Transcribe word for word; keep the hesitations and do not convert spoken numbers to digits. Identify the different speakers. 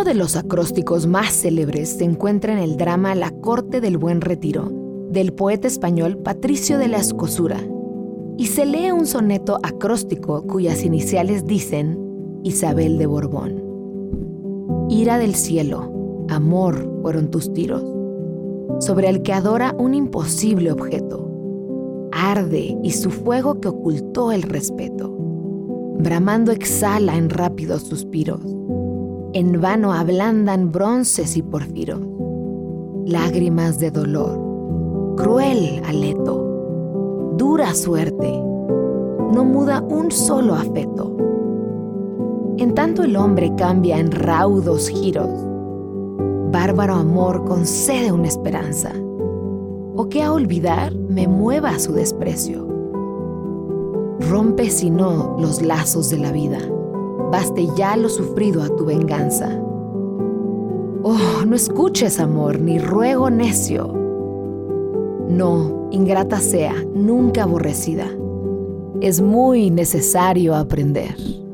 Speaker 1: Uno de los acrósticos más célebres se encuentra en el drama La corte del buen retiro, del poeta español Patricio de la Escosura, y se lee un soneto acróstico cuyas iniciales dicen Isabel de Borbón. Ira del cielo, amor fueron tus tiros, sobre el que adora un imposible objeto. Arde y su fuego que ocultó el respeto, bramando exhala en rápidos suspiros. En vano ablandan bronces y porfiros, lágrimas de dolor, cruel aleto, dura suerte, no muda un solo afeto. En tanto el hombre cambia en raudos giros, bárbaro amor concede una esperanza, o que a olvidar me mueva su desprecio. Rompe si no los lazos de la vida, baste ya lo sufrido a tu venganza. Oh, no escuches, amor, ni ruego necio. No, ingrata sea, nunca aborrecida. Es muy necesario aprender.